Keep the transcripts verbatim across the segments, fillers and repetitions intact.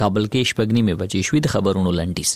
کابل کې شپږ نیمې بجې شوې. د خبرونو لنډیز.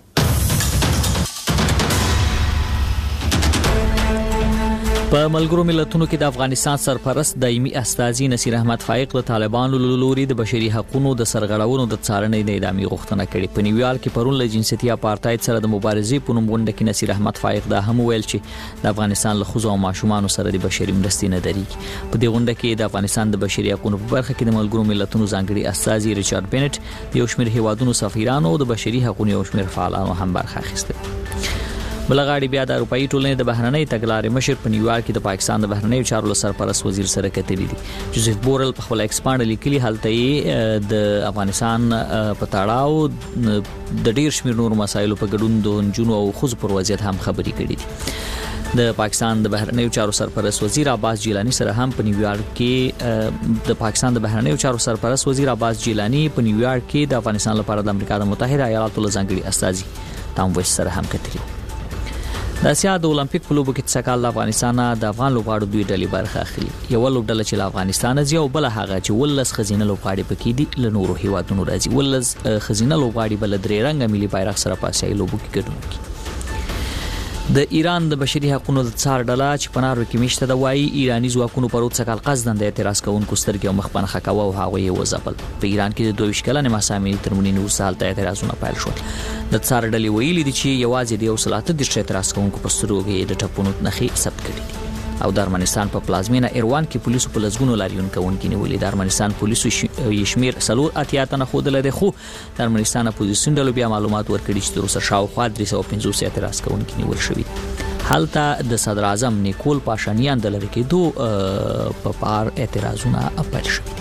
په ملګرو ملتونو کې د افغانستان سرپرست دایمي استازي نصیر احمد فائق د طالبانو لوري د بشري حقوقو د سرغړونو د څارنې د ادامې غوښتنه کړې. په نیویارک کې پرون له جنسيتي اپارټاید سره د مبارزې په نوم غونډه کې نصیر احمد فائق دا هم ویل چې د افغانستان له ښځو او ماشومانو سره د بشري مرستې نه درېږي. په دې غونډه کې د افغانستان د بشري حقوقو په برخه کې د ملګرو ملتونو ځانګړي استازي ریچارډ بنټ، یو شمېر هیوادونو سفیرانو او د بشري حقوقو یو شمېر فعالانو هم برخه اخیسته. بلغاړي بیا د اروپאי ټولنې د بهرنۍ تګلارې مشر په نیویارک کې د پاکستان د بهرنۍ چارو سرپرست وزیر سره کتلي دي. جوزف بورل په خپل ایکسپانډ لیکلي حالت یې د افغانستان په تړاو د ډیر شمېر نور مسایلو په ګډون د جنونو او خصوص پر وضعیت هم خبري کړې دي. د پاکستان د بهرنۍ چارو سرپرست وزیر عباس جیلانی سره هم په نیویارک کې د پاکستان د بهرنۍ چارو سرپرست وزیر عباس جیلانی په نیویارک کې د افغانستان لپاره د امریکا د متحده ایالاتو له ځانګړي استازي تام ویس سره هم کتلي. د اسیا د اولمپیک په لوبو کې څکال افغانستان د افغان لوبغاړو دوی ډلې برخه اخلي. یو لوبډله چې له افغانستان ځي او بل هغه چې ولس خزینه لوبغاړي پکې دي له نورو هیوادونو راځي. ولس خزینه لوبغاړي بل درې رنګه ملي بیرغ سره په اسیایي لوبو کې ګډون کوي. د ایران د بشري حقوقو د څار ډله چې پنارو کې مشته د وایي ایرانی ځواکونو پر وڅکل قصدن د اعتراض کوونکو سترګې او مخ پنخه کاوه او هغه یې وځپل. په ایران کې د دوه ویشت کلنې محاکمې تر مړینې وروسته هلته اعتراضونه پیل شول. د څار ډلې ویلي دي چې یوازې د یو سل اته دېرش اعتراض کوونکو په سترګو کې د ټپونو نښې ثبت کړي دي. او د ارمنستان په پلازمینه ایروان کې پولیسو په لزګونو لاریون کوونکي نیولې. د ارمنستان پولیسو یشمیر سلور اتیا تنه خودل دي، خو د ارمنستان اپوزیسیون ډلو بیا معلومات ورکړي چې تر اوسه شاوخوا درې سوه پنځوس اعتراض کوونکي نیول شوي. هلته د صدر اعظم نیکول پاشانیان د لری کېدو په پار اعتراضونه پیل شوي.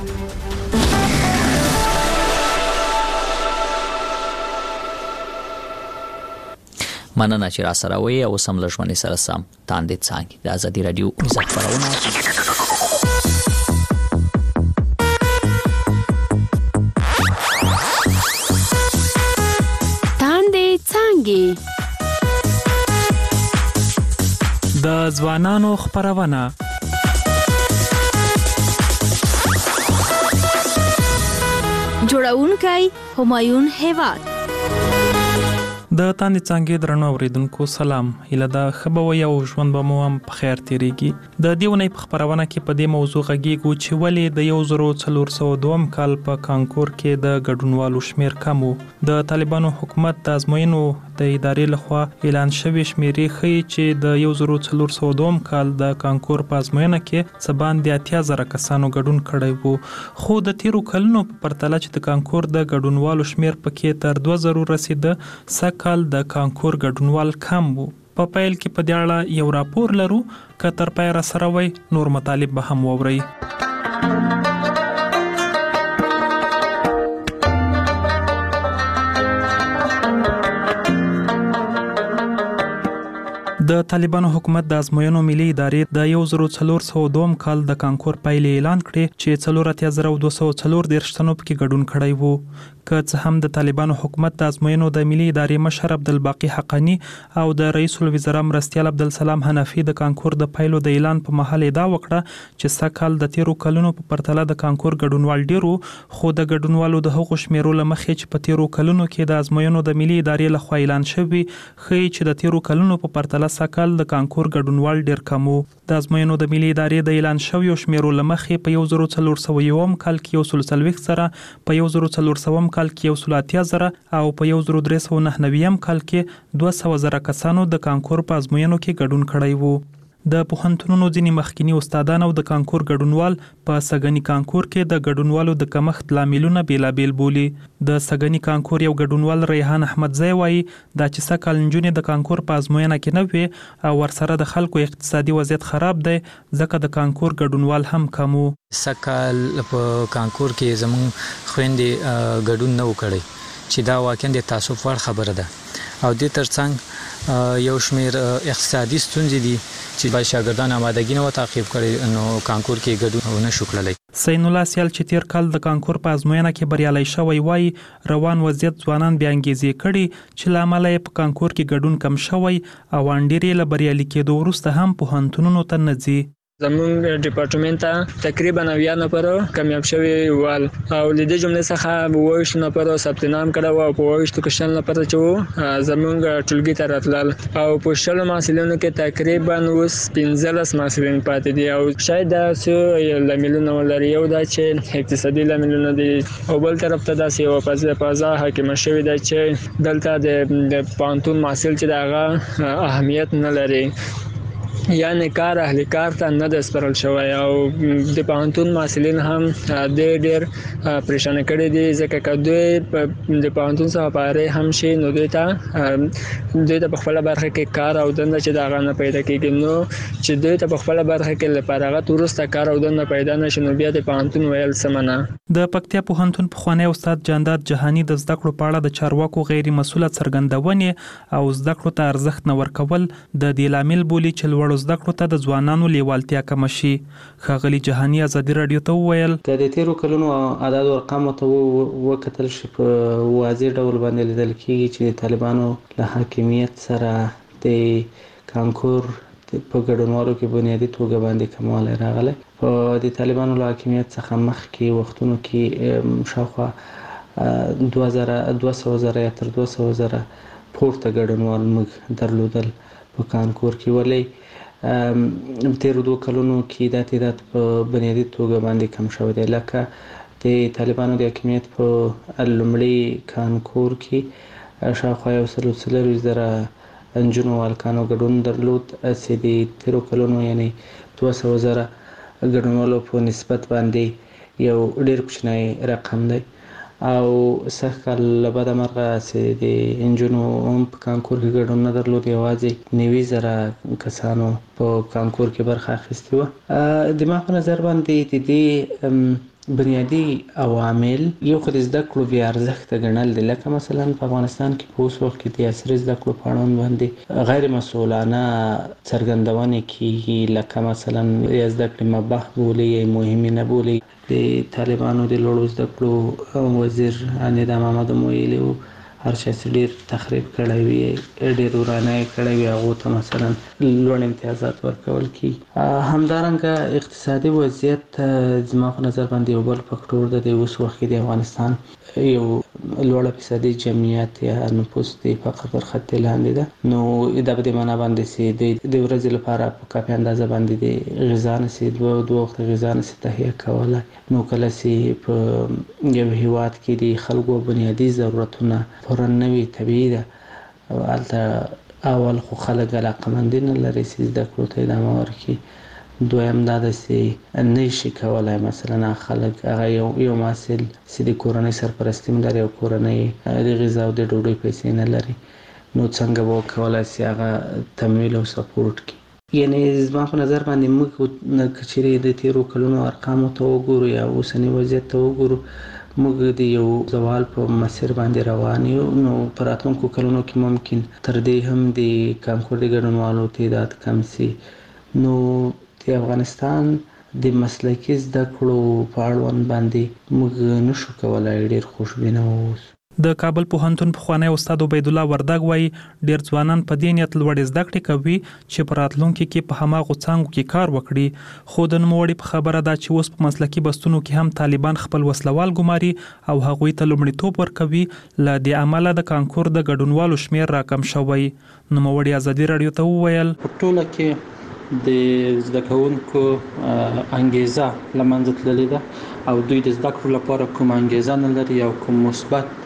مننه چې را سره وي او سم لژمنې سره سم تاندې څنګه د ازادي رادیو عزت خبرونه تاندې څنګه د ځوانانو خبرونه جوړونکي همایون هیواد. د تاندې څنګه درنو اوریدونکو سلام. هله دا خبروي او ژوند به مو هم په خیر تیریږي. د دیونې په خبرونه کې په دې موضوع غږیږو چې ولې د یو زرو څلور سوه دوه کال په کانکور کې د ګډونوالو شمیر کم و. د طالبانو حکومت د ازموینو د ادارې لخوا اعلان شوی شمیرې ښیي چې د یو زرو څلور سوه دوه کال د کانکور په ازموینه کې څه باندې اتیا زره کسانو ګډون کړی وو، خو د تیرو کلونو په پرتله چې د کانکور د ګډونوالو شمیر پکې تر دوه زرو رسیده، سږ د کانکور ګډونوال کم وو. په پیل کې په دې اړه یو راپور لرو، که تر پای را سره وي نور مطالب به هم واورئ. د طالبانو حکومت د ازموینو ملي ادارې د یو زرو څلور سوه دوه کال د کانکور پایلې اعلان کړې چې څلور اتیا زره دوه سوه څلور دېرش تنو پکې ګډون کړی وو. که څه هم د طالبانو حکومت د ازموینو د ملي ادارې مشر عبدالباقي حقانی او د رئیس الوزرا مرستیال عبدالسلام حنفي د کانکور د پایلو د اعلان په مهال ادعا وکړه چې سږ کال د تیرو کلونو په پرتله د کانکور ګډونوال ډیرو، خو د ګډونوالو د هغو شمیرو له مخې چې په تیرو کلونو کې د ازموینو د ملي ادارې لخوا اعلان شوي ښیي چې د تیرو کلونو په پرتله سږ کال د کانکور ګډونوال ډیر کم و. د ازموینو د ملي ادارې د اعلان شویو شمیرو له مخې په یو زرو څلور سوه یوم کال کې یو سل څلوېښت زره، په یو زرو څلور سوم کال کې یو سل اتیا زره او په یو زرو درې سوه نهه نوېم کال کې دوه سوه زره کسانو د کانکور په ازموینو کې ګډون کړی وو. د پوهنتونونو ځینې مخکینی استادان او د کانکور ګډونوال په سږني کانکور کې د ګډونوالو د کمښت لاملونه بیلابیل بولي. د سږني کانکور یو ګډونوال ریحان احمدزی وایي دا چې سږ کال نجونې د کانکور په ازموینه کې نه وې او ورسره د خلکو اقتصادي وضعیت خراب دی، ځکه د کانکور ګډونوال هم کم و. سږ کال په کانکور کې زموږ خویندې ګډون نه و کړی چې دا واقعا د تاسف وړ خبره ده، او دې ترڅنګ یو شمیر اقتصادي ستونزې دي چې باید شاګردان آمادګي نه و تعقیب کړي، نو کانکور کې ګډون ونه شو کړلی. سین الله سیال چې تیر کال د کانکور په ازموینه کې بریالی شوی وایي روان وضعیت ځوانان بیا انګیزې کړي چې له امله یې په کانکور کې ګډون کم شوی او انډېرې له بریالي کېدو وروسته هم پوهنتونونو ته نه ځي. زمونږ ډپارټمنټ ته تقریبا اویا نفر کامیاب شوي ول او د دې جملې څخه اوویشت نفر ثبت نام کړو او په اوویشت کې شل نفر چې زمونږ ټولګي ته راتلل او په شل محصلینو کې تقریبا اوس پنځلس محصلین پاتې دي او شاید دا څه لاملونه ولري. یو دا چې اقتصادي لاملونه دي او بل طرف ته داسې یو فضا فضا حاکمه شوې ده چې دلته د پوهنتون محصل چې دغه اهمیت نه لري، یعنی کار اهل کار ته نه د سپارل شوی او د پوهنتون محصلین هم د ډېر پریشان کړي دي ځکه که دوی د پوهنتون څخه فارغ هم شي نو دوی ته دوی ته په خپله برخه کې کار او دنده چې د هغه نه پیدا کېږي، نو چې دوی ته په خپله برخه کې له فراغت وروسته کار او دنده پیدا نه شي نو بیا د پوهنتون ویل سمه نه. د پکتیا پوهنتون پخوانی استاد جانداد جهانی د زده کړو په اړه د چارواکو غیر مسؤله څرګندونې او زده کړو ته ارزښت نه ورکول د دې لامل بولي چې لوړو زده کړو ته د ځوانانو لیوالتیا کمه شي. ښاغلي جهانی ازادي راډیو ته وویل د تیرو کلونو اعداد او ارقام ته وکتل شي په واضح ډول باندې لیدل کېږي چې طالبانو له حاکمیت سره د کانکور په ګډونوالو کې بنیادي توګه باندې کموالی راغلی. په د طالبانو له حاکمیت څخه مخکې وختونو کې شاوخوا دوه زره دوه سوه زره یا تر دوه سوه زره پورته ګډونوال موږ درلودل په کانکور کې، ولې تیرو دوه کلونو کې دا تعداد په بنیادي توګه باندې کم شوی دی. لکه د طالبانو د حاکمیت په لومړي کانکور کې شاوخوا یو سل او څلوېښت زره نجونو او هلکانو ګډون درلود، چې د تیرو کلونو یعنی دوه سوه زره ګډونوالو په نسبت باندې یو ډېر کوچنی رقم دی. او سږ کال له بده مرغه چې د نجونو هم په کانکور کې ګډون نه درلود، یوازې نوي زره کسانو په کانکور کې برخه اخیستې وه. د ما په نظر باندې د دې بنیادي عوامل یو خو د زده کړو بې ارزښته ګڼل دي، لکه مثلا په افغانستان کې په اوس وخت کې د عصري زده کړو په اړوند باندې غیر مسؤلانه څرګندونې کېږي، لکه مثلا یا زده کړې مباح بولي یا مهمې نه بولي. د طالبانو د لوړو زده کړو وزیر نظام محمد ویلي و هر چا چې ډېر تخریب کړی وي، ډېر ورانه کړی وي، هغو ته مثلا لوړ امتیازات ورکول کېږي. همدارنګه اقتصادي وضعیت زما په نظر باندې یو بل فکټور ده. د اوس وخت کې د افغانستان یو لوړه فیصدي جمعیت یا نفوس د فقر پر خط لاندې ده، نو دا په دې معنا باندې چې دوی د ورځې لپاره په کافي اندازه باندې د غذا نشي دوه دوه وخت غذا نشي تهیه کولی، نو کله چې په یو هیواد کې د خلکو بنیادي ضرورتونه پوره نه وي طبیعي ده هلته اول خو خلک علاقمندي نه لري چې زده کړو ته ادامه ورکړي. دویم دا ده چې نه شي کولی مثلا خلک هغه یو یو محصل چې د کورنۍ سرپرستي هم لري او کورنۍ د غذا او د ډوډۍ پیسې نه لري، نو څنګه به وکولی شي هغه تمویل او سپورټ کړي. یعنی زما په نظر باندې موږ که چیرې د تیرو کلونو ارقامو ته وګورو یا اوسني وضعیت ته وګورو، موږ د یو زوال په مسیر باندې روان یو، نو په راتلونکو کلونو کې ممکن تر دې هم د کانکور د ګډونوالو تعداد کم شي. نو د افغانستان د مسلکي زده کړو په اړوند باندې موږ نشو کولی ډېر خوشبینه واوسو. د کابل پوهنتون پخوانی استاد عبید الله وردګ وایي ډېر ځوانان په دې نیت لوړې زده کړې کوي چې په راتلونکي کې په هماغو څانګو کې کار وکړي، خو د نوموړي په خبره ده چې اوس په مسلکي بستونو کې هم طالبان خپل وسلوال ګماري او هغوی ته لومړیتوب ورکوي، له دې امله د کانکور د ګډونوالو شمېر راکم شوی. نوموړي ازادي راډیو ته وویل په ټوله کې د زده کوونکو انګیزه له منځه تللې ده او دوی د زده کړو لپاره کوم انګیزه نه لري او کوم مثبت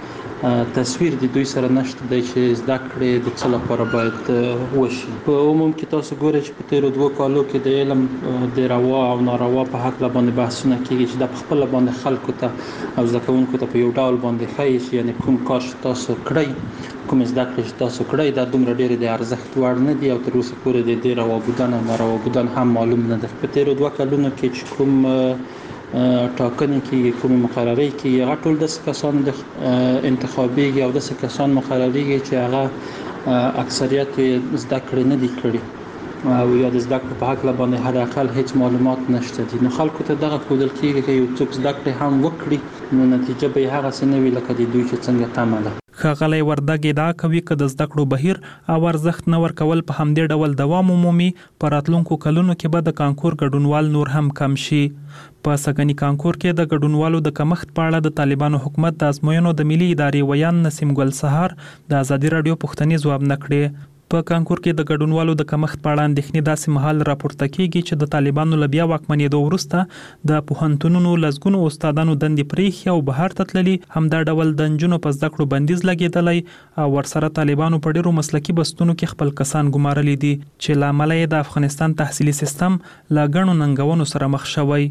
تصویر د دوی سره نشته دی چې زده کړې د څه لپاره باید وشي. په عموم کې تاسو ګورئ چې په تیرو دوه کالو کې د علم د روا او ناروا په هکله باندې بحثونه کېږي چې دا په خپله باندې خلکو ته او زده کوونکو ته په یو ډول باندې ښایي چې یعنې کوم کار چې تاسو کړئ، کوم زده کړې چې تاسو کړئ دا دومره ډېرې د ارزښت وړ نه دي او تر اوسه پورې د دې رواګودان او نارواګودان هم معلوم نه ده. په تیرو دوه کلونو کې چې کوم ټاکنې کېږي، کومې مقررې کېږي، هغه ټول داسې کسان د انتخابېږي او داسې کسان مقررېږي چې هغه اکثریت زده کړې نه دي کړي او یا د زده کړې په هکله باندې حد اقل هیڅ معلومات نشته دي. نو خلکو ته دغه ښودل کېږي که یو څوک زده کړې هم وکړي نو نتیجه به یې هغسې نه وي لکه د دوی چې څنګه تمه ده. ښاغلی وردګ ادعا کوي که د زده کړو بهیر او ارزښت نه ورکول په همدې ډول دوام ومومي په راتلونکو کلونو کې به د کانکور ګډونوال نور هم کم شي. په سږني کانکور کې د ګډونوالو د کمښت په اړه د طالبانو حکومت د ازموینو د ملي ادارې ویان نسیم ګل سهار د ازادي راډیو پوښتنې ځواب نه کړې. په کانکور کې د ګډونوالو د کمښت په اړه اندېښنې داسې مهال راپورته کیږي چې د طالبانو له بیا واکمنېدو وروسته د پوهنتونونو لسګونو استادانو دندې پرېښي او بهر ته تللي، همدا ډول د نجونو په زده کړو بندیز لګېدلی او ورسره طالبانو په ډېرو مسلکي بستونو کې خپل کسان ګمارلي دي چې له امله یې د افغانستان تحصیلي سیستم له ګڼو ننګونو سره مخ شوی.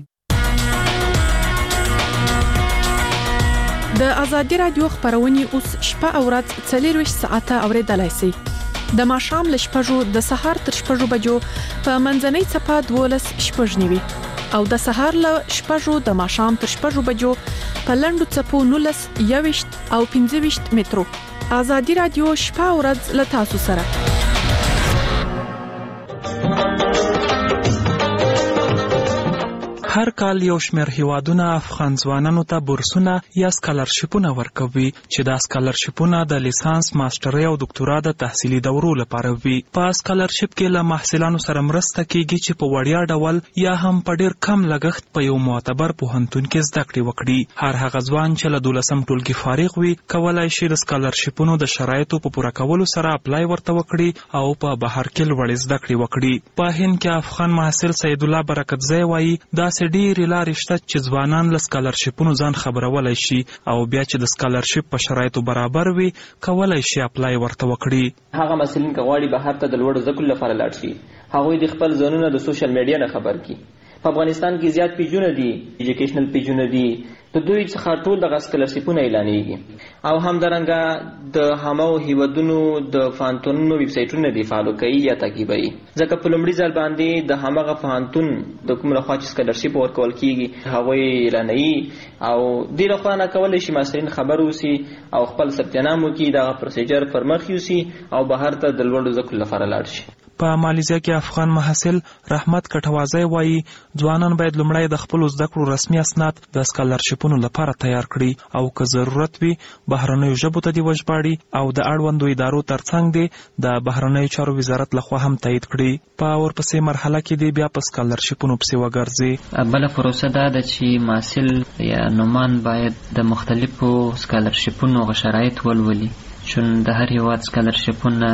د ازادي راډیو خبرونه اوس شپه او ورځ څلور ساعته اوریدلای شئ. د ماښام له شپږو د سهار تر شپږو بجو په منځنۍ څپه دولس شپږ نیوي او د سهار له شپږو د ماښام تر شپږو بجو په لنډو څپو نولس یويشت او پنځه ویشت مترو. ازادي راډیو شپه او ورځ له تاسو سره. هر کال یو شمېر هیوادونه افغان ځوانانو ته بورسونه یا سکالرشیپونه ورکوي چې دا سکالرشیپونه د لیسانس، ماسترۍ او دکتورا د تحصیلي دورو لپاره وي. په سکالرشیپ کې له محصلانو سره مرسته کیږي چې په وړیا ډول یا هم په ډیر کم لګښت په یو معتبر پوهنتون کې زده کړې وکړي. هر هغه ځوان چې له دولسم ټولګي فارغ وي کولای شي د سکالرشیپونو د شرایطو په پوره کولو سره اپلای ورته وکړي او په بهر کې لوړې زده کړې وکړي. په هند کې افغان محصل سید الله برکتزی وایي داسې ډېرې لارې شته چې ځوانان له سکالرشیپونو ځان خبرولای شي او بیا چې د سکالرشیپ په شرایطو برابر وي کولای شي اپلای ورته وکړي. هغه محصلین که غواړي بهر ته د لوړو زده کړو لپاره لاړ شي، هغوی د خپل ځانونه د سوشل میډیا نه خبر کړي. په افغانستان کې زیات پیجونه دي، ایجوکیشنل پیجونه دي، د دوی څخه ټول دغه سکالرشیپونه اعلانېږي او همدارنګه د همو هیوادونو د پوهنتونونو ویب سایټونه دي فالو کوي یا تعقیبوي، ځکه په لومړي ځل باندې د همغه پوهنتون د کوم لخوا چې سکالرشیپ ورکول کیږي هغوی اعلانوي او دې لخوا نه کولی شي محصلین خبر اوسي او خپل ثبت نام وکړي، دغه پروسیجر پر مخ یوسي او بهر ته د لوړو زده کړو لپاره لاړ شي. په مالیزیا کې افغان محصل رحمت کټوازی وایي ځوانان باید لومړی د خپلو زده کړو رسمي اسناد د سکالرشیپونو لپاره تیار کړي او که ضرورت وي بهرنیو ژبو ته دې وژباړي او د اړوندو ادارو ترڅنګ دې د بهرنیو چارو وزارت لخوا هم تایید کړي. په ورپسې مرحله کې دې بیا په سکالرشیپونو پسې وګرځي. بله پروسه دا ده چې محصل یا نومان باید د مختلفو سکالرشیپونو شرایط ولولي، چون د هر هیواد سکالرشیپونه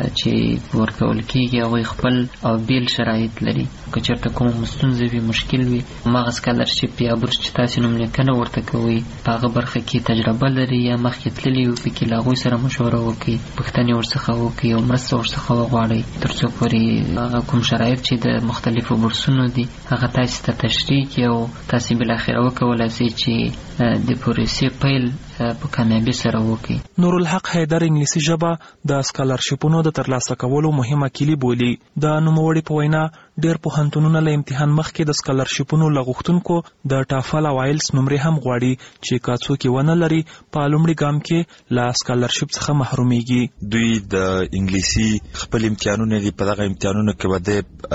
چې ورکول کیږي هغوی خپل او بیل شرایط لري. که چېرته کومه ستونزه وي، مشکل وي، هماغه سکالرشیپ یا بورس چې تاسې نوم لیکنه ورته کوئ په هغه برخه کې تجربه لري یا مخکې تللي وي، پکې له هغوی سره مشوره وکړئ، پوښتنې ورڅخه وکړئ او مرسته ورڅخه وغواړئ تر څو پورې هغه کوم شرایط چې د مختلفو بورسونو دي هغه تاسې ته تشریح کړي او تاسې بالاخره وکولای شئ چې د پروسې پیل په کامیابی سره وکړي. نورالحق حیدر انګلیسي ژبه د سکالرشیپونو د ترلاسه کولو مهمه کلی بولي. د نوموړي په وینا ډېر پوهنتونونه له امتحان مخکې د سکالرشیپونو له غوښتونکو د ټافل او آیلس نمرې هم غواړي چې که څوک یې ونه لري په لومړي ګام کې له سکالرشیپ څخه محرومیږي. دوی د انګلیسي خپل امتحانونه دي، په دغه امتحانونو کې به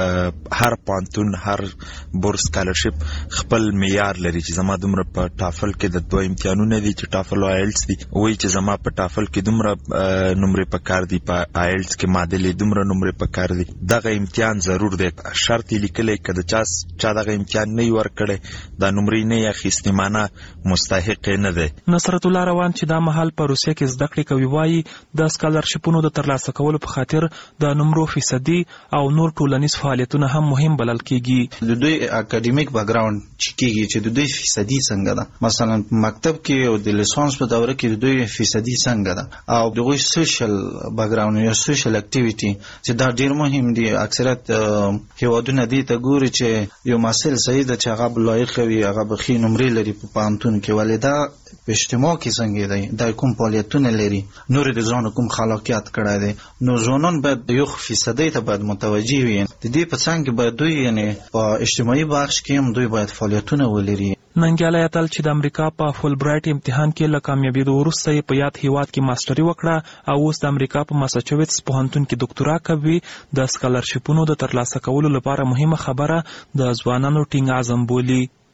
د هر پوهنتون هر بورس سکالرشیپ خپل معیار لري چې زما دومره په ټافل کې د دوه امتحانونه دي چې ټافل او آیلس دي، وایي چې زما په ټافل کې دومره نمرې پکار دي، په آیلس کې معادلې دومره نمرې پکار دي. دغه امتحان ضرور دی، شرط یې لیکلی که د چا چا دغه امتحان نه وي ورکړی دا نمرې نه یې اخیستې معنه مستحق یې نه دی. نصرت الله روان چې دا مهال په روسیه کې زده کړې کوي وایي د سکالرشیپونو د ترلاسه کولو په خاطر د نمرو فیصدي او نور ټولنیز فعالیتونه هم مهم بلل کیږي. د دوی اکاډمیک بیکګراوند چې کیږي چې د دوی فیصدي څنګه ده، مثلا مکتب کې او د لیسانس په دوره کې د دوی فیصدي څنګه ده او دغه سوشل بیکګراوند یا سوشل اکټیویټي چې دا ډیر مهم دي. اکثریت هیوادونه دې ته ګوري چې یو محصل صحیح ده چې هغه لایق وي، هغه به ښې نمرې لري په پوهنتون کې، ولې دا په اجتماع کې څنګه دی، دا کوم فعالیتونه لري، نور د ځان کوم خلاقیت کړی دی. نو ځوانان باید یو فیصدي ته باید متوجه وي. د دې په څنګ کې باید دوی یعنی په اجتماعي بخش کې هم دوی باید فعالیتونه ولري. ننګیالی اتل چې د امریکا په فول برایټ امتحان کې له کامیابېدو وروسته یې په یاد هیواد کې ماسټري وکړه او اوس د امریکا په ماساچوټس پوهنتون کې ډاکټورا کوي. د سکالرشیپونو د ترلاسه کولو لپاره مهمه خبره د ځوانانو ټینګ عزم بولي.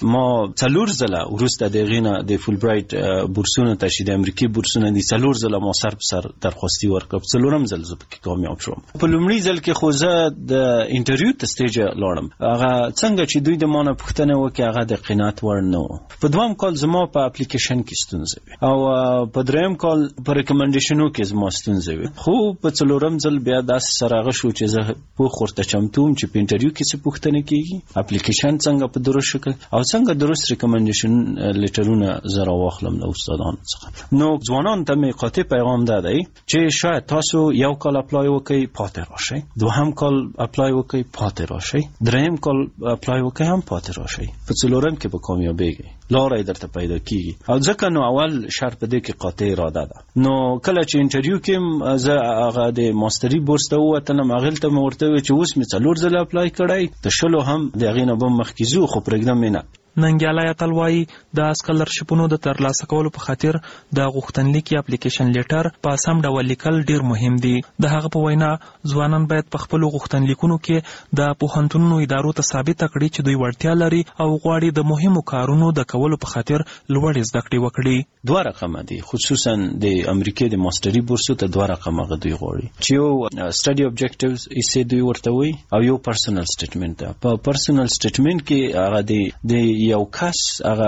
ما څلور ځله وروسته د غینه د فول برایټ بورسونو ته چې د امریکای بورسونه دي څلور ځله ما سر په سر درخواستي ورکړ څلورم ځل زه پکې کامیاب شوم. په لومړي ځل کې خو زه د انټرویو ته سټیج لاړم هغه څنګه چې دوی د مانه پوښتنه وکړه هغه د قناعت وړ نه و. په دوام کال زما په اپلیکیشن کې ستونزه وي او په دریم کال په ریکمنډیشنو کې زما ستونزه وي. خو په څلورم ځل بیا داسې سره هغه شو چې زه پوخ ورته چمتوم چې په انټرویو کې څه پوښتنه کیږي اپلیکیشن څنګه په درست شکل او څنګه درست ریکمنډیشن لیټرونه زه راواخلم له استادانو څخه. نو ځوانان ته مې قاطع پیغام ده دی چې شاید تاسو یو کال اپلای وکړئ پاتې راشئ، دوهم کال اپلای وکړئ پاتې راشئ، دریم کال اپلای وکړئ هم پاتې راشئ، په څلورم کې به کامیابیږئ، لاره درته پیدا کیږي. او ځکه نو اول شرط په دې کې قاطع اراده ده. نو کله چې انټرویو کې زه هغه د ماستري بورس ته ووتلم هغې ته مې ورته وویل چې اوس مې څلور ځله اپلای کړی د شلو هم د هغې نه به مخکې ځو خو پرېږدم یې نه. ننګیالی اتل وایي د اسکالرشپونو د ترلاسه کولو په خاطر د غوښتنلیک یا اپلیکیشن لیټر په سم ډول لیکل ډیر مهم دي. د هغه په وینا ځوانان باید په خپلو غوښتنلیکونو کې د پوهنتونونو ادارو ته ثابته کړي چې دوی وړتیا لري او غواړي د مهمو کارونو د کولو په خاطر لوړې زده کړې وکړي. دوه رقمه دي، خصوصا د امریکای د ماستري بورسو ته دوه رقمه غو دوی غواړي چې یو سټډي اوبجیکټیوز یې دوی ورته وي او یو پرسنل سټیټمنټ ده. په پرسنل سټیټمنټ کې هغه د یو کس هغه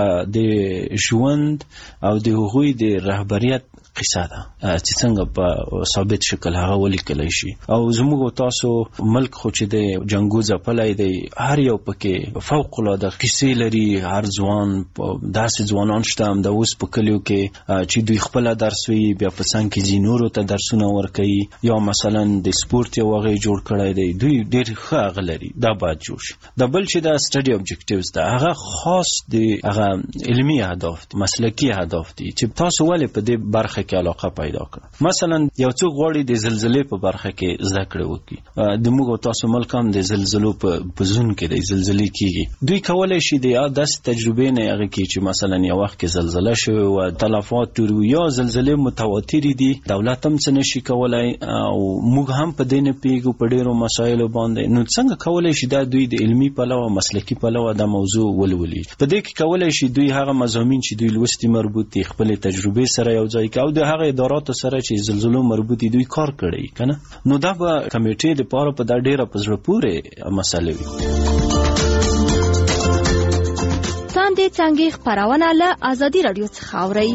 د ژوند او د هغوی د رهبریت قصه ده چې څنګه په ثابت شکل هغه ولیکلی شي. او زموږ تاسو ملک خو چې د جنګو ځپلی دی هر یو پکې فوق العاده قصې لري. هر ځوان داسې ځوانان شته هم د اوس په کلیو کې چې دوی خپله درس وي بیا په څنګ کې ځي نورو ته درسونه ورکوي یا مثلا د سپورت یو هغه جوړ کړی دی دوی ډېر ښه هغه لري دا باید جوړ شي. د بل چې دا سټډي اوبجیکټیوز ده هغه خاص د هغه علمي اهداف دي مسلکي اهداف دي چې تاسو ولې په دې برخه کې علاقه پیدا کړه. مثلا یو څوک غواړي د زلزلې په برخه کې زده کړه وکړي د موږ تاسو ملک هم د زلزلو په زون کې د زلزلې کیږي دوی کولای شي د داسې تجربې نه هغه کې چې مثلا یو وخت کې زلزله شوه او تلفات ټول یا زلزلې متواتر دي دولت هم څه نشي کولای او موږ هم په دې نه پیګو په ډیرو مسایلو باندې. نو څنګه کولای شي دا دوی د علمي پلوه مسلکي پلوه د موضوع ولولي. په دې کې کولای شي دوی هغه مضامین چې دوی لوستي مربوط دي خپل تجربې سره یو ځای کوي او د هغه اداراتو سره چې زلزلو مربوط دي دوی کار کړی کنه. نو دا به کمیټې د پاره په دا ډیره په زړه پورې مسله وي. څنګه څنګه خبرونه له ازادي رادیو څخه اوري.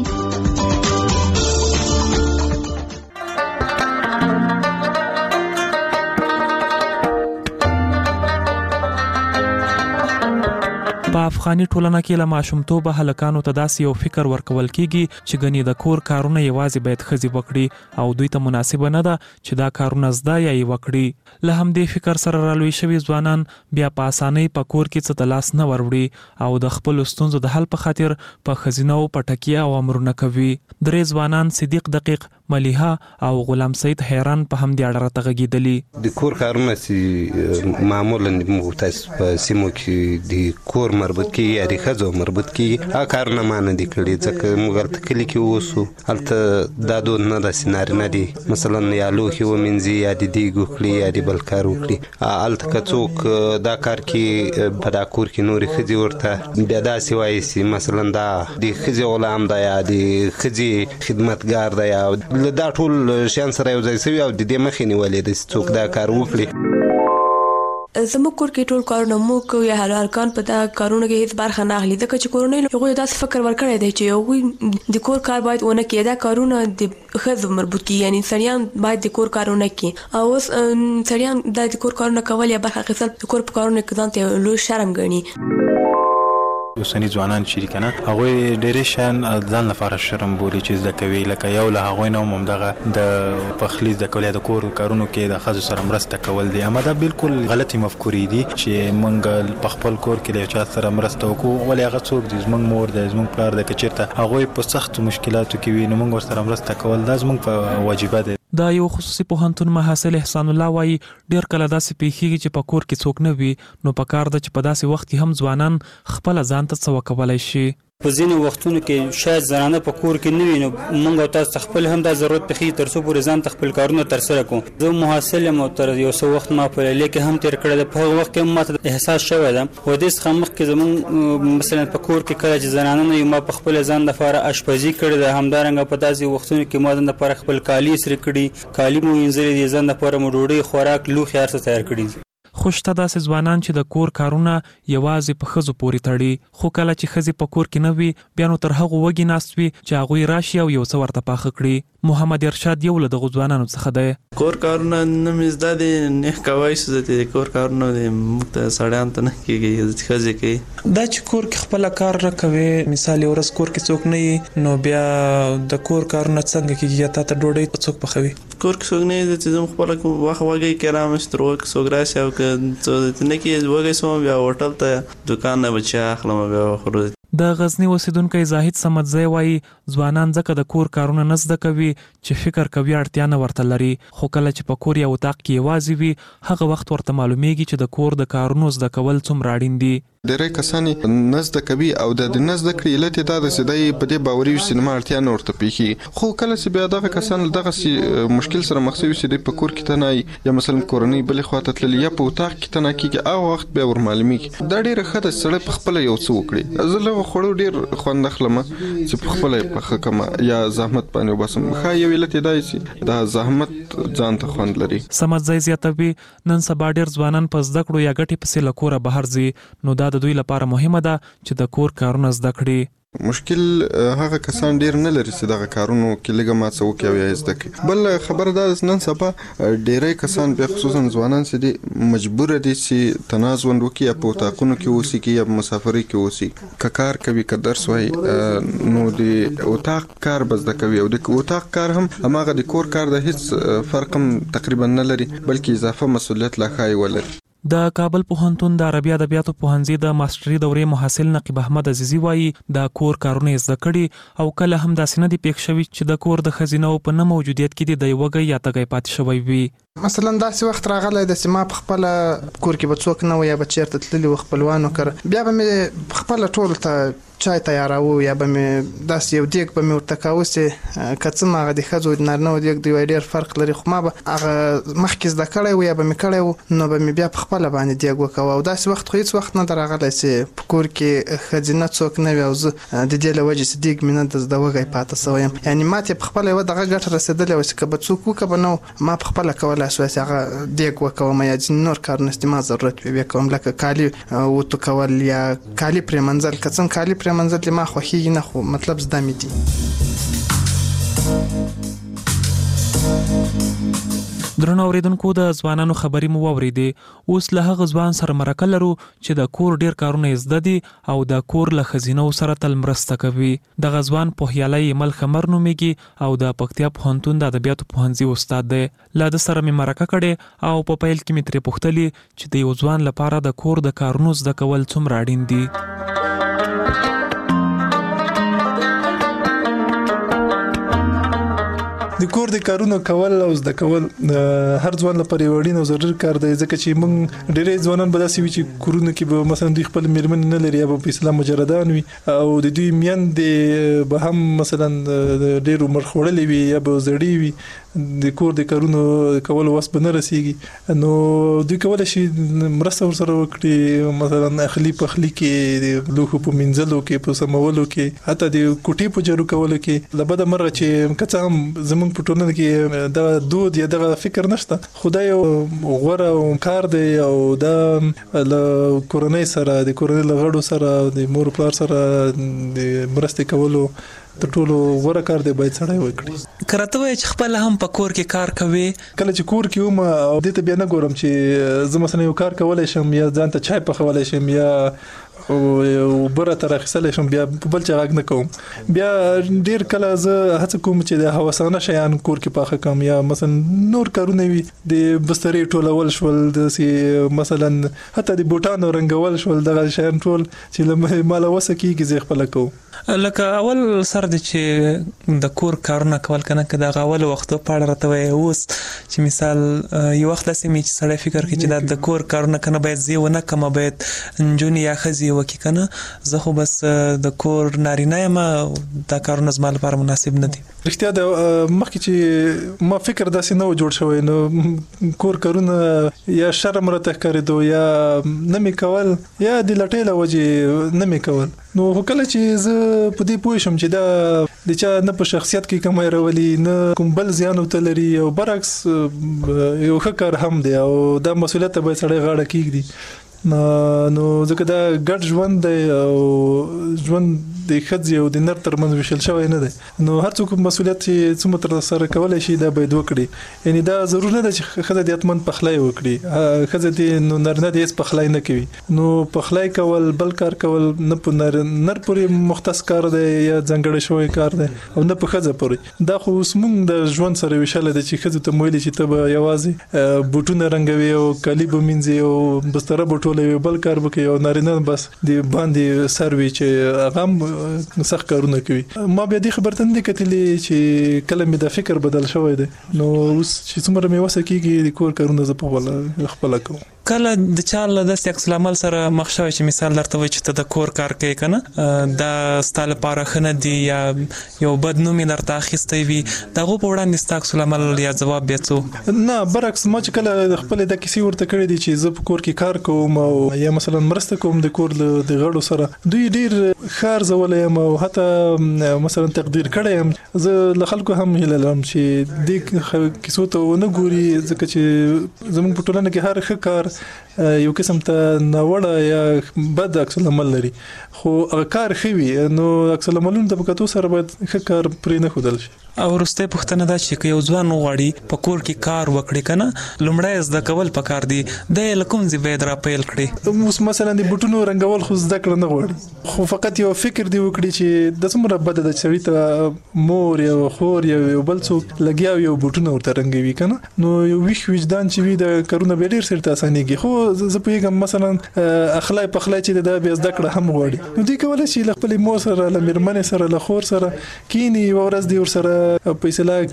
په افغاني ټولنه کې له ماشومتوبه هلکانو ته داسې یو فکر ورکول کیږي چې ګنې د کور کارونه یوازې باید ښځې وکړي او دوی ته مناسبه نه ده چې دا کارونه زده یا یې وکړي. له همدې فکر سره رالوی شوي ځوانان بیا په اسانۍ په کور کې څه ته لاس نه وروړي او د خپلو ستونزو د حل په خاطر په ښځینه‌و په ټکیه او امرونه کوي. درې ځوانان صدیق دقیق ملیحه او غلام سید حیران په همدې اړه راته غږېدلي. د کور کارونه چې معمولا موږ تاسو په سیمو کې د کور مربوط کیږي یا د ښځو مربوط کیږي هغه کارونه ما نه دي کړي ځکه موږ هلته کلي کې اوسو هلته دا دود نه داسې نارینه دي مثلا یا لوښي ومینځي یا د دیګ وکړي یا د بل کار وکړي. هلته که څوک دا کار کې په دا کور کې نورې ښځې ورته بیا داسې وایي چې مثلا دا د ښځې غلام ده یا د ښځې خدمتګار ده یا له دا ټول شیان سره یو ځای شوي او د دې مخې نیولې ده چې څوک دا کار وکړي. زموږ کور کې ټول کارونه موږ یا هلکان په دا کارونو کې هیڅ برخه نه اخلي ځکه چې کورنۍ هغوی داسې فکر ورکړی دی چې هغوی د کور کار باید ونه کړي دا کارونه د ښځو مربوط کړي یعنې سړیان باید د کور کارونه کړي او اوس سړیان دا د کور کارونه کول یا برخه اخیستل د کور په کارونو کې ځان ته لوی شرم ګڼي. اوسني ځوانان چې کنه هغوی ډېرې شیان ځان لپاره شرم بولي چې زده کوي لکه یو له هغوی نه هم همدغه د پخلي زده کول یا د کور کارونو کې د ښځو سره مرسته کول دي. اما دا بالکل غلطي مفکورې دي چې موږ په خپل کور کې د یو چا سره مرسته وکړو ولې هغه څوک دی زموږ مور دی زموږ پلار دی که چېرته هغوی په سختو مشکلاتو کې وي نو موږ ورسره مرسته کول دا زموږ په واجبه دی. دا یو خصوصي پوهنتون محصل احسان الله وایي ډیر کله داسې پیښیږي چې په کور کې څوک نه وي نو په کار ده چې په داسې وخت کې هم ځوانان خپله ځان ته څه وکولی شي. په ځینې وختونو کې شاید زنانه په کور کې نه وي، نو موږ تاسو خپل هم دا ضرورت پخې تر څو پورې ځان خپل کارونه تر سره کوم. زه محصل یم او تر یو څو وخت ما په لیک هم تیر کړی د په هغه وخت کې ماته احساس شوی ده و دې څخه مخکې زمون مثلا په کور کې کله چې زنانه نه ما په خپل ځان لپاره اشپزي کړې ده، همدارنګه په داسې وختونو کې ما د لپاره خپل کالی سره کړي، کالی مو وینځلې دي، ځان لپاره مو ډوډۍ خوراک لوښي هر څه تیار کړي. خو شته داسې ځوانان چې د کور کارونه یوازې په ښځو پورې تړي، خو کله چې ښځې په کور کې نه وي بیا نو تر هغو وږي ناست وي چې هغوی راشي او یو څه ورته پاخه کړي. محمد ارشاد یو له دغو ځوانانو څخه دی. کور کارونه نه مې زده دي، نه کوای شو چې کور کارونه موږ ته سړیان ته نه کېږي، ښځې کوي. دا چې کور کې خپله کار نه کوي، مثال یو ورځ کور کې څوک نه وي نو بیا د کور کارونه څنګه کېږي؟ یا تا ته ډوډۍ څوک پخوي؟ کور کې څوک نه وي چې زه خپله وخت وږی کې رامشت تر وخت څوک راشي او که نه کې وږی شوم بیا هوټل ته دوکان نه به چای اخلم بیا خورو. د غزنی اوسیدونکی زاهد سمدزی وایي ځوانان ځکه د کور کارونه نه زده کوي چې فکر کوي اړتیا نه ورته لري، خو کله چې په کور یا اتاق کې یوازې وي هغه وخت ورته معلومیږي چې د کور د کارونو زده کول څومره اړین دي. ډېری کسان نه زده کوي او د نه زده کړې علت یې دا ده چې دی په دې باوري وي چې زما اړتیا نه ورته پېښېږي، خو کله چې بیا دغه کسان له دغسې مشکل سره مخ شوي چې دی په کور کې تنه یا مثلا کورنۍ بلې خواته تللي یا په اتاق کې تنه کېږي، هغه وخت بیا ور معلومیږي. دا ډېره ښه ده چې سړی په خپله یو څه وکړي. زه له خوړو ډېر خوند اخلم چې په خپله یې پخه کړم یا زحمت باندې وباسم. ښه یو علت یې دا چې دا زحمت ځان ته خوند لري. سمدزی زیاتوي نن سبا ډېر ځوانان په زده کړو یا ګټې پسې له کوره بهر ځي، نو دا د دوی لپاره مهمه ده چې د کور کارونه زده کړي. مشکل هغه کسان ډیر نه لري چې دغه کارونو کې لږه ما څه وکړي او یا زده کړي. بل خبره دا نن سبا ډیری کسان بیا خصوصا ځوانان چې دي مجبور دي چې تنازل وکړي یا په اتاقونو کې اوسي یا په مسافرۍ کې اوسي، که کار کوي که درس وایي نو د اتاق کار به زده کوي او د اتاق کار هم هماغه د کور کار د هیڅ فرق هم تقریبا نه لري بلکې اضافه مسؤلیت لا ښایي ولري. د کابل پوهنتون د عربي ادبیاتو پوهنځي د ماستري دورې محصل نقیب احمد عزیزي وایي د کور کارونه زده کړي او کله هم داسې نه دي پېښ شوي چې د کور د ښځینو په نه موجودیت کې د وږی یا تږی پاتې شوی وي. مثلا داسې وخت راغلی د چې ما په خپل کور کې به څوک نه و یا به چیرته تللی و خپلوانو کړه، بیا به مې خپل ټول ته چای تیاراو یا به مې داسې یو دیګ به مې ورته کاوه چې که څه هغه د ښځو د نارینهو دیګ دی ډېر فرق لري، خو ما به هغه مخکې زده کړی و یا به مې کړی و نو به مې بیا په خپله باندې دیګ وکوه. او داسې وخت خو هېڅ وخت نه ده راغلی چې په کور کې ښځینه څوک نه وي او زه د دې له وجې چې دیګ مې نه د زده وږی پاته سوی یم. یعنې ما ته یې په خپله یوه دغه ګټه رسېدلې وه چې که به څوک وکړه به نه ما په خپله کولی شوی چې هغه دیګ وکوم یا ځینې نور کارونه چې ما ضرورت وي وکوم، لکه کالي وتو کول یا کالي پرې منځل. که څه کالي پرې منځل دې ما خوښېږي نه، خو مطلب زده مې دي. درنو اوریدونکو د ځوانانو خبرې مو واورېدې. اوس له هغه ځوان سره مرکه لرو چې د کور ډیر کارونه زده دي او د کور له ښځینو سره تل مرسته کوي. دغه ځوان پوهیالی مل خمر نومیږي او د پکتیا پوهنتون د ادبیاتو پوهنځي استاد دی. له ده سره مې مرکه کړې او په پیل کې مې ترې پوښتلې چې د یو ځوان لپاره د کور د کارونو زده کول څومره اړین دي. د کور د کارونو کول او زده کول هر ځوان لپاره یو اړین او ضروري کار دی، ځکه چې موږ ډېری ځوانان به داسې وي چې کورونه کې به مثلا دوی خپل میرمنې نه لري یا به په اسلام مجردان وي او د دوی میندې به هم مثلا ډېر عمر خوړلې وي یا به زړې وي، د کور د کارونو کولو وس به نه رسیږي، نو دوی کولی شي مرسته ورسره وکړي، مثلا اخلي پخلي کې د لوښو په مینځلو کې په سمولو کې حتی د کوټې په جارو کولو کې. له بده مرغه چې که څه هم زموږ په ټولنه کې دا دود یا دغه فکر نشته، خو دا یو غوره کار دی او دا له کورنۍ سره د کورنۍ له غړو سره د مور پلار سره د مرستې کولو تر ټولو غوره کار دی، باید سړی وکړي. کرته وای چې خپل هم په کور کې کار کوي. کله چې کور کې وم او دې ته بیا نه ګورم چې زه مثلا یو کار کولی شم یا ځان ته چای پخولی شم یا او بره تر اخیستلی شم، بیا په بل چا غږ نه کوم. بیا ډېر کله زه هڅه کوم چې د هوسانه شیان کور کې پاخه کړم یا مثلا نور کارونه وي، د بسترې ټولول شول، داسې مثلا حتی د بوټانو رنګول شول، دغه شیان ټول چې ما له وسه کېږي زه خپله کوم. لکه اول سر دی چې د کور کارونه کول کنه که د اول وختو په اړه راته وایي، اوس چې مثال یو وخت داسې مې چې سړی فکر کوي چې دا د کور کارونه کنه باید زه ونه کړم، باید نجونې یا ښځې دی وکي کنه زه خو بس د کور نارینه یم دا کارونه زما لپاره مناسب نه دي. رښتیا د مخکې چې ما فکر داسې نه و جوړ شوی نو کور کارونه یا شرم راته ښکارېدو یا نه مې کول یا د لټۍ له وجې نه مې کول. نو کله چې زه په دې پوه شم چې دا د چا نه په شخصیت کې کمی راولي نه کوم بل زیان ورته لري او برعکس یو ښه کار هم دی او دا مسؤلیت ته باید سړی غاړه کېږدي. نو ځکه دا ګډ ژوند دی او ژوند د ښځې او د نر ترمنځ ویشل شوی نه دی. نو هر څوک مسؤلیت چې څومره ترسره کولی شي دا باید وکړي. یعنې دا ضرور نه ده چې ښځه دې حتماً پخلی وکړي. ښځه دې نو نارینه دې هېڅ پخلی نه کوي. نو پخلی کول بل کار کول نه په نر نر پورې مختص کار دی یا ځانګړی شوی کار دی او نه په ښځه پورې. دا خو اوس موږ د ژوند سره ویشلی ده چې ښځو ته م ویلي چې ته به یوازې بوټونه رنګوي او کالي به مینځي او بستره به ټولوي بل کار به کوي او نارینه بس د باندې سر وي چې هغه هم سخت کارونه کوي. ما بیا دې خبر ته نه کتلې چې کله مې د فکر بدل شوی دی. نو اوس چې څومره مې وسه کېږي د کور کارونه زه په خپله کوم. کله د چا له داسې عکس العمل سره مخ شوی چې مثال درته وایي چې ته د کور کار کوي که نه دا ستا لپاره ښه نه دي یا یو بد نوم یې درته اخیستی وي د هغو په وړاندې ستا عکس العمل یا ځواب بیا څه؟ نه برعکس ما چې کله خپلې دا کیسې ورته کړې دي چې زه په کور کې کار کوم او یا مثلا مرسته کوم د کور د غړو سره دوی ډیر ښه ارزولی یم او حتی مثلا تقدیر کړی یم. زه له خلکو هم هیله لرم چې دې کیسو ته ونه ګوري ځکه چې زموږ په ټولنه کې هر ښه کار یو قسم ته ناوړه یا بد عکس العمل لري خو هغه کار ښه وي نو عکس العملونو ته په کتو سره باید ښه کار پرې نه ښودل شي. او وروستۍ پوښتنه دا چې که یو ځوان وغواړي په کور کې کار وکړي که نه لومړی زده کول پکار دي دی یې له کوم ځای باید را پیل کړي؟ اوس مثلا د بوټونو رنګول خو زده کړه نه غواړي خو فقط یو فکر دی وکړي چې د څومره بده ده چې سړي ته مور یا خور یا یو بل څوک لګیا وي او بوټونه ورته رنګوي که نه نو یو ویښ وجدان چې وي د کارونه به ډېر سرته اسانېږي. خو زه پوهېږم مثلا اخلی پخلی چې دا بیا زده کړه هم غواړي نو دوی کولی شي له خپلې مور سره له مېرمنې سره له خور سره کینی یوه ورځ دی ورسره په اصطلاح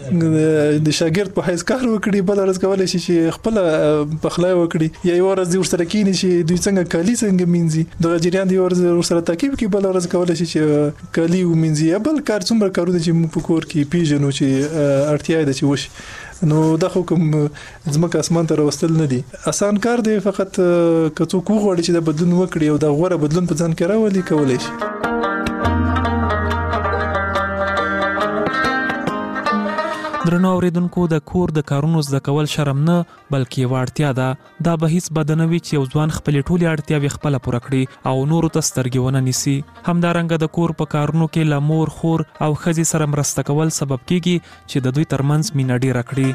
د شاګرد په حیث کار وکړي بله ورځ کولی شي چې خپله پخلی وکړي یا یوه ورځ دی ورسره کینی چې دوی څنګه کالي څنګه مینځي دغه جریان دی ورځ ورسره تعقیب کړي بله ورځ کولی شي چې کالي ومینځي یا بل کار څومره کارونه چې موږ په کور کې پیژنو چې اړتیا ده چې وشي نو دا خو کوم ځمکه اسمان ته راوستل نه دي اسان کار دی فقط که څوک وغواړي چې دا بدلون وکړي او دا غوره بدلون په ځان کې راولي کولی شي. درنو اوریدونکو د کور د کارونو زده کول شرم نه بلکې یوه اړتیا ده دا به هیڅ بده نه وي چې یو ځوان خپلې ټولې اړتیاوې خپله پوره کړي او نورو ته سترګې ونه نیسي. همدارنګه د کور په کارونو کې له مور خور او ښځې سره مرسته کول سبب کیږي چې د دوی ترمنځ مینه ډیره کړي.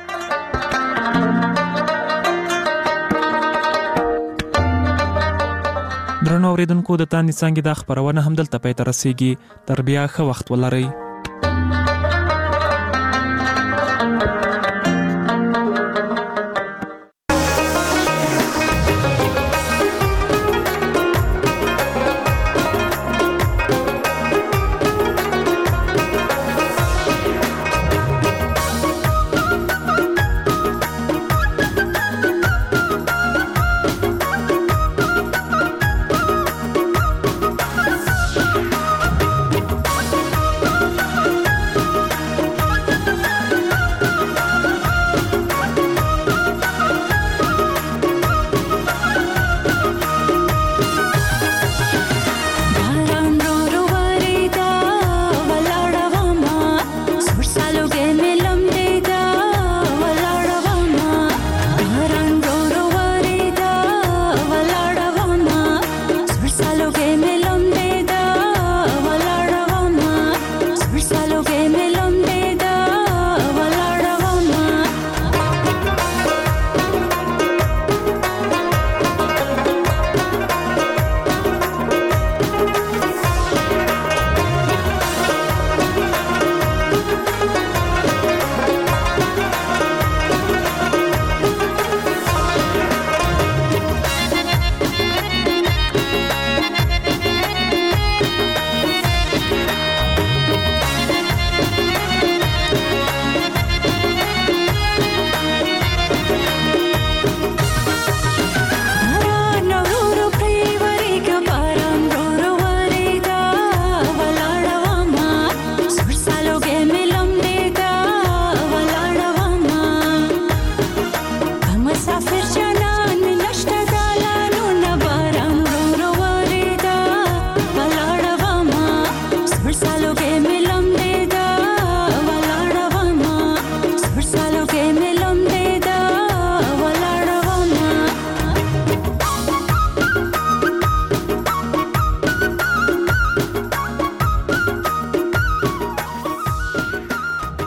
درنو اوریدونکو د تاندې څانګې دا خپرونه همدلته پای ته رسیږي. تر بیا ښه وخت ولرئ.